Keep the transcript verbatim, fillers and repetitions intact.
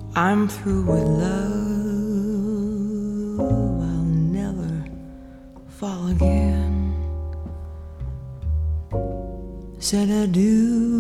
I'm through with love, I'll never fall again. Said I do.